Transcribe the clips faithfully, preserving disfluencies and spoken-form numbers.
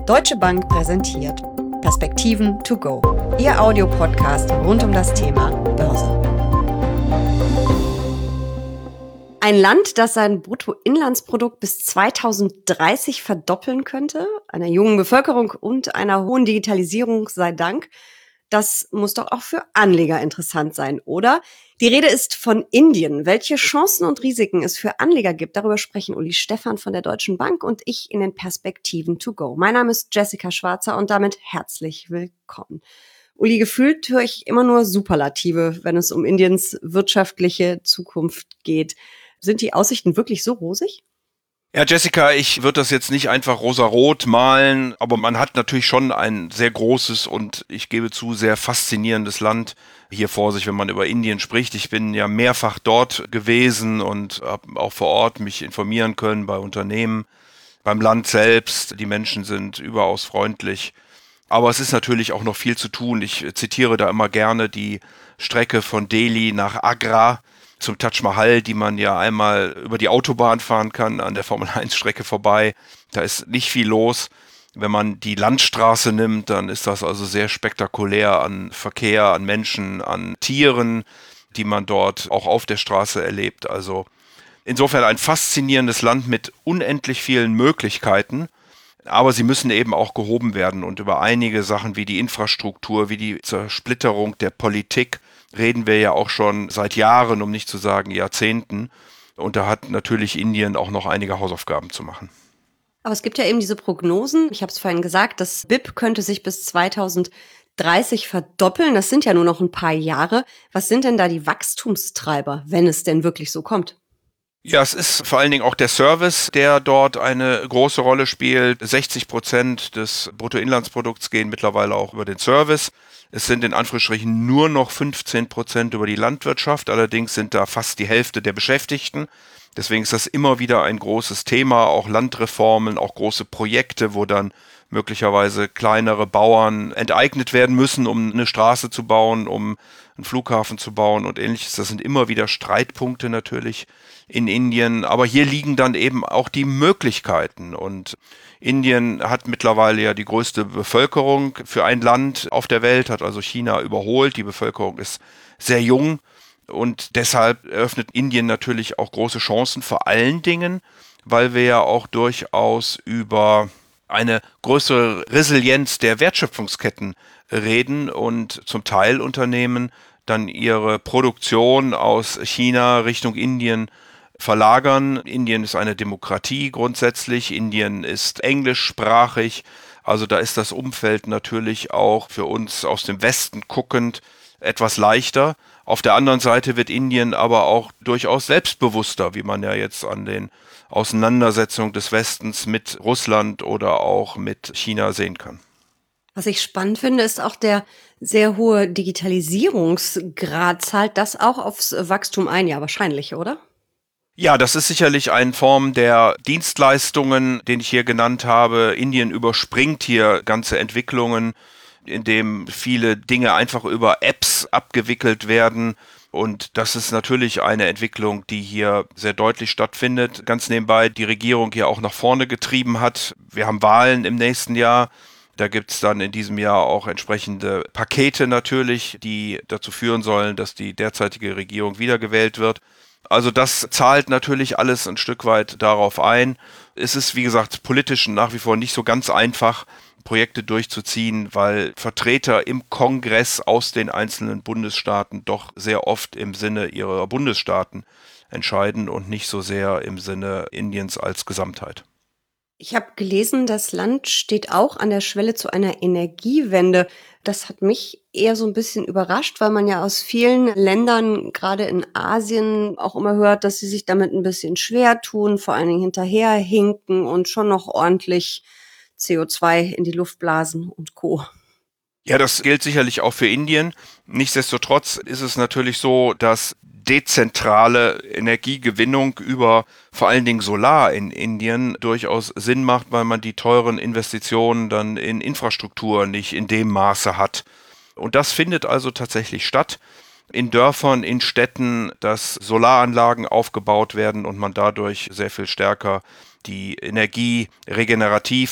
Deutsche Bank präsentiert Perspektiven to go, Ihr Audiopodcast rund um das Thema Börse. Ein Land, das sein Bruttoinlandsprodukt bis zweitausenddreißig verdoppeln könnte, einer jungen Bevölkerung und einer hohen Digitalisierung sei Dank. Das muss doch auch für Anleger interessant sein, oder? Die Rede ist von Indien. Welche Chancen und Risiken es für Anleger gibt, darüber sprechen Uli Stephan von der Deutschen Bank und ich in den Perspektiven to go. Mein Name ist Jessica Schwarzer und damit herzlich willkommen. Uli, gefühlt höre ich immer nur Superlative, wenn es um Indiens wirtschaftliche Zukunft geht. Sind die Aussichten wirklich so rosig? Ja, Jessica, ich würde das jetzt nicht einfach rosarot malen, aber man hat natürlich schon ein sehr großes und ich gebe zu, sehr faszinierendes Land hier vor sich, wenn man über Indien spricht. Ich bin ja mehrfach dort gewesen und habe auch vor Ort mich informieren können bei Unternehmen, beim Land selbst. Die Menschen sind überaus freundlich. Aber es ist natürlich auch noch viel zu tun. Ich zitiere da immer gerne die Strecke von Delhi nach Agra zum Taj Mahal, die man ja einmal über die Autobahn fahren kann, an der Formel eins Strecke vorbei. Da ist nicht viel los. Wenn man die Landstraße nimmt, dann ist das also sehr spektakulär an Verkehr, an Menschen, an Tieren, die man dort auch auf der Straße erlebt. Also insofern ein faszinierendes Land mit unendlich vielen Möglichkeiten. Aber sie müssen eben auch gehoben werden. Und über einige Sachen wie die Infrastruktur, wie die Zersplitterung der Politik reden wir ja auch schon seit Jahren, um nicht zu sagen Jahrzehnten. Und da hat natürlich Indien auch noch einige Hausaufgaben zu machen. Aber es gibt ja eben diese Prognosen. Ich habe es vorhin gesagt, das B I P könnte sich bis zweitausenddreißig verdoppeln. Das sind ja nur noch ein paar Jahre. Was sind denn da die Wachstumstreiber, wenn es denn wirklich so kommt? Ja, es ist vor allen Dingen auch der Service, der dort eine große Rolle spielt. sechzig Prozent des Bruttoinlandsprodukts gehen mittlerweile auch über den Service. Es sind in Anführungsstrichen nur noch fünfzehn Prozent über die Landwirtschaft. Allerdings sind da fast die Hälfte der Beschäftigten. Deswegen ist das immer wieder ein großes Thema, auch Landreformen, auch große Projekte, wo dann möglicherweise kleinere Bauern enteignet werden müssen, um eine Straße zu bauen, um einen Flughafen zu bauen und ähnliches. Das sind immer wieder Streitpunkte natürlich in Indien. Aber hier liegen dann eben auch die Möglichkeiten. Und Indien hat mittlerweile ja die größte Bevölkerung für ein Land auf der Welt, hat also China überholt. Die Bevölkerung ist sehr jung. Und deshalb eröffnet Indien natürlich auch große Chancen, vor allen Dingen, weil wir ja auch durchaus über eine größere Resilienz der Wertschöpfungsketten reden und zum Teil Unternehmen dann ihre Produktion aus China Richtung Indien verlagern. Indien ist eine Demokratie grundsätzlich, Indien ist englischsprachig, also da ist das Umfeld natürlich auch für uns aus dem Westen guckend etwas leichter. Auf der anderen Seite wird Indien aber auch durchaus selbstbewusster, wie man ja jetzt an den Auseinandersetzungen des Westens mit Russland oder auch mit China sehen kann. Was ich spannend finde, ist auch der sehr hohe Digitalisierungsgrad. Zahlt das auch aufs Wachstum ein? Ja, wahrscheinlich, oder? Ja, das ist sicherlich eine Form der Dienstleistungen, den ich hier genannt habe. Indien überspringt hier ganze Entwicklungen, indem viele Dinge einfach über Apps abgewickelt werden. Und das ist natürlich eine Entwicklung, die hier sehr deutlich stattfindet. Ganz nebenbei die Regierung hier auch nach vorne getrieben hat. Wir haben Wahlen im nächsten Jahr. Da gibt es dann in diesem Jahr auch entsprechende Pakete natürlich, die dazu führen sollen, dass die derzeitige Regierung wiedergewählt wird. Also das zahlt natürlich alles ein Stück weit darauf ein. Es ist, wie gesagt, politisch nach wie vor nicht so ganz einfach, Projekte durchzuziehen, weil Vertreter im Kongress aus den einzelnen Bundesstaaten doch sehr oft im Sinne ihrer Bundesstaaten entscheiden und nicht so sehr im Sinne Indiens als Gesamtheit. Ich habe gelesen, das Land steht auch an der Schwelle zu einer Energiewende. Das hat mich eher so ein bisschen überrascht, weil man ja aus vielen Ländern, gerade in Asien, auch immer hört, dass sie sich damit ein bisschen schwer tun, vor allen Dingen hinterherhinken und schon noch ordentlich C O zwei in die Luft blasen und Co. Ja, das gilt sicherlich auch für Indien. Nichtsdestotrotz ist es natürlich so, dass dezentrale Energiegewinnung über vor allen Dingen Solar in Indien durchaus Sinn macht, weil man die teuren Investitionen dann in Infrastruktur nicht in dem Maße hat. Und das findet also tatsächlich statt. In Dörfern, in Städten, dass Solaranlagen aufgebaut werden und man dadurch sehr viel stärker die Energie regenerativ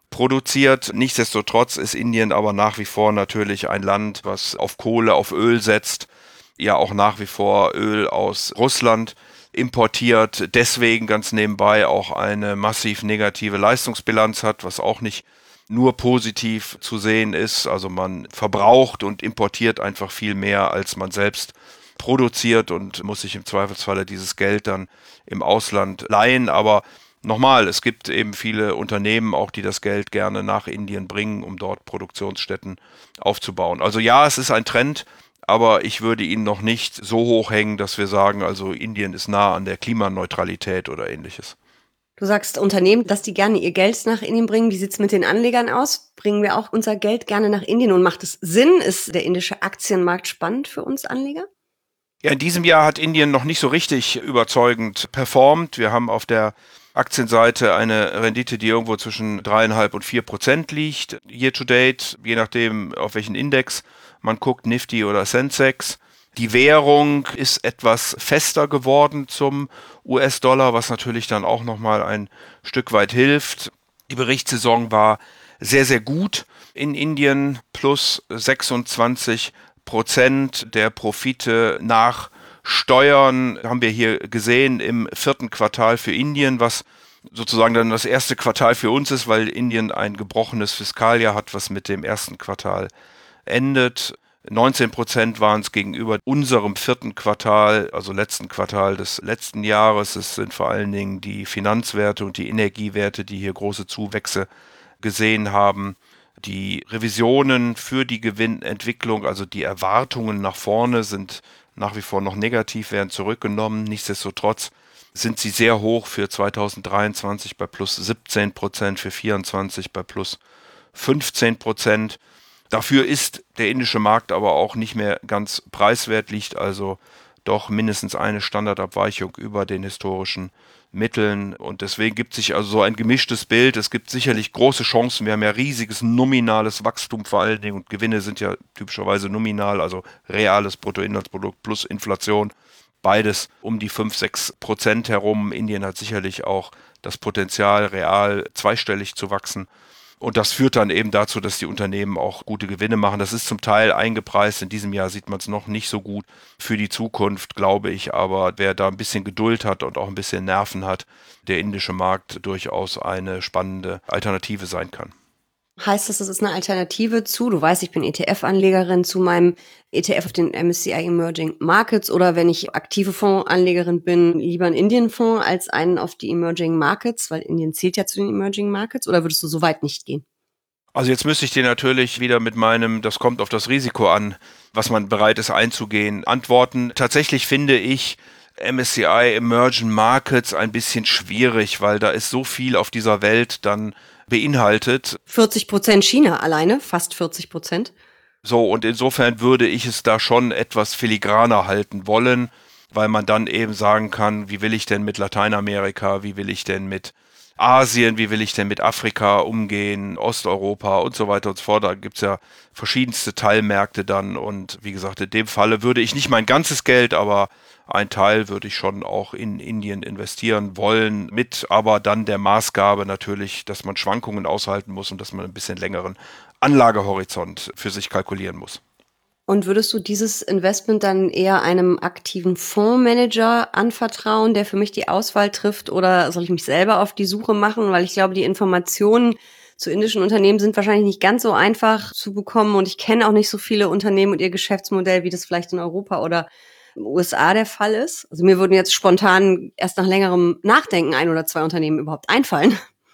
produziert. Nichtsdestotrotz ist Indien aber nach wie vor natürlich ein Land, was auf Kohle, auf Öl setzt, ja auch nach wie vor Öl aus Russland importiert, deswegen ganz nebenbei auch eine massiv negative Leistungsbilanz hat, was auch nicht nur positiv zu sehen ist. Also man verbraucht und importiert einfach viel mehr, als man selbst produziert und muss sich im Zweifelsfalle dieses Geld dann im Ausland leihen. Aber nochmal, es gibt eben viele Unternehmen auch, die das Geld gerne nach Indien bringen, um dort Produktionsstätten aufzubauen. Also ja, es ist ein Trend, aber ich würde ihn noch nicht so hoch hängen, dass wir sagen, also Indien ist nah an der Klimaneutralität oder ähnliches. Du sagst Unternehmen, dass die gerne ihr Geld nach Indien bringen. Wie sieht's mit den Anlegern aus? Bringen wir auch unser Geld gerne nach Indien und macht es Sinn? Ist der indische Aktienmarkt spannend für uns Anleger? Ja, in diesem Jahr hat Indien noch nicht so richtig überzeugend performt. Wir haben auf der Aktienseite eine Rendite, die irgendwo zwischen dreieinhalb und vier Prozent liegt, year to date, je nachdem, auf welchen Index man guckt, Nifty oder Sensex. Die Währung ist etwas fester geworden zum U S-Dollar, was natürlich dann auch nochmal ein Stück weit hilft. Die Berichtssaison war sehr, sehr gut in Indien, plus sechsundzwanzig Prozent der Profite nach Steuern haben wir hier gesehen im vierten Quartal für Indien, was sozusagen dann das erste Quartal für uns ist, weil Indien ein gebrochenes Fiskaljahr hat, was mit dem ersten Quartal endet. neunzehn Prozent waren es gegenüber unserem vierten Quartal, also letzten Quartal des letzten Jahres. Es sind vor allen Dingen die Finanzwerte und die Energiewerte, die hier große Zuwächse gesehen haben. Die Revisionen für die Gewinnentwicklung, also die Erwartungen nach vorne, sind nach wie vor noch negativ, werden zurückgenommen. Nichtsdestotrotz sind sie sehr hoch für zweitausenddreiundzwanzig bei plus siebzehn Prozent, für vierundzwanzig bei plus fünfzehn Prozent. Dafür ist der indische Markt aber auch nicht mehr ganz preiswert, liegt also doch mindestens eine Standardabweichung über den historischen Mitteln. Und deswegen gibt sich also so ein gemischtes Bild. Es gibt sicherlich große Chancen. Wir haben ja riesiges nominales Wachstum vor allen Dingen und Gewinne sind ja typischerweise nominal, also reales Bruttoinlandsprodukt plus Inflation. Beides um die fünf, sechs Prozent herum. Indien hat sicherlich auch das Potenzial, real zweistellig zu wachsen. Und das führt dann eben dazu, dass die Unternehmen auch gute Gewinne machen. Das ist zum Teil eingepreist. In diesem Jahr sieht man es noch nicht so gut. Für die Zukunft glaube ich aber, wer da ein bisschen Geduld hat und auch ein bisschen Nerven hat, der indische Markt durchaus eine spannende Alternative sein kann. Heißt das, das ist eine Alternative zu, du weißt, ich bin E T F-Anlegerin, zu meinem E T F auf den M S C I Emerging Markets, oder wenn ich aktive Fondsanlegerin bin, lieber einen Indien-Fonds als einen auf die Emerging Markets, weil Indien zählt ja zu den Emerging Markets, oder würdest du so weit nicht gehen? Also jetzt müsste ich dir natürlich wieder mit meinem, das kommt auf das Risiko an, was man bereit ist einzugehen, antworten. Tatsächlich finde ich M S C I Emerging Markets ein bisschen schwierig, weil da ist so viel auf dieser Welt dann beinhaltet. vierzig Prozent China alleine, fast vierzig Prozent. So, und insofern würde ich es da schon etwas filigraner halten wollen, weil man dann eben sagen kann, wie will ich denn mit Lateinamerika, wie will ich denn mit Asien, wie will ich denn mit Afrika umgehen, Osteuropa und so weiter und so fort. Da gibt es ja verschiedenste Teilmärkte dann und wie gesagt, in dem Falle würde ich nicht mein ganzes Geld, aber ein Teil würde ich schon auch in Indien investieren wollen, mit aber dann der Maßgabe natürlich, dass man Schwankungen aushalten muss und dass man ein bisschen längeren Anlagehorizont für sich kalkulieren muss. Und würdest du dieses Investment dann eher einem aktiven Fondsmanager anvertrauen, der für mich die Auswahl trifft, oder soll ich mich selber auf die Suche machen? Weil ich glaube, die Informationen zu indischen Unternehmen sind wahrscheinlich nicht ganz so einfach zu bekommen und ich kenne auch nicht so viele Unternehmen und ihr Geschäftsmodell, wie das vielleicht in Europa oder U S A der Fall ist. Also mir würden jetzt spontan erst nach längerem Nachdenken ein oder zwei Unternehmen überhaupt einfallen.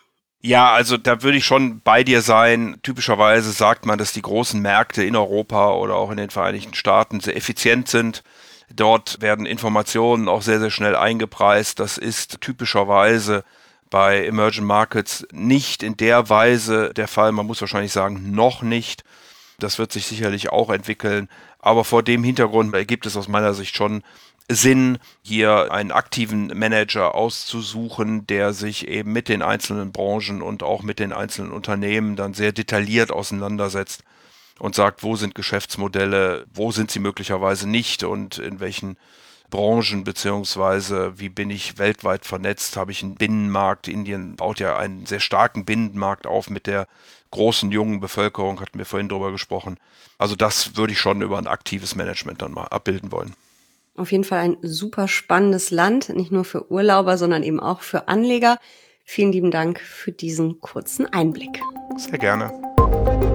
Ja, also da würde ich schon bei dir sein. Typischerweise sagt man, dass die großen Märkte in Europa oder auch in den Vereinigten Staaten sehr effizient sind. Dort werden Informationen auch sehr, sehr schnell eingepreist. Das ist typischerweise bei Emerging Markets nicht in der Weise der Fall. Man muss wahrscheinlich sagen, noch nicht. Das wird sich sicherlich auch entwickeln. Aber vor dem Hintergrund ergibt es aus meiner Sicht schon Sinn, hier einen aktiven Manager auszusuchen, der sich eben mit den einzelnen Branchen und auch mit den einzelnen Unternehmen dann sehr detailliert auseinandersetzt und sagt, wo sind Geschäftsmodelle, wo sind sie möglicherweise nicht und in welchen Branchen, beziehungsweise wie bin ich weltweit vernetzt, habe ich einen Binnenmarkt. Indien baut ja einen sehr starken Binnenmarkt auf mit der großen jungen Bevölkerung, hatten wir vorhin drüber gesprochen. Also das würde ich schon über ein aktives Management dann mal abbilden wollen. Auf jeden Fall ein super spannendes Land, nicht nur für Urlauber, sondern eben auch für Anleger. Vielen lieben Dank für diesen kurzen Einblick. Sehr gerne.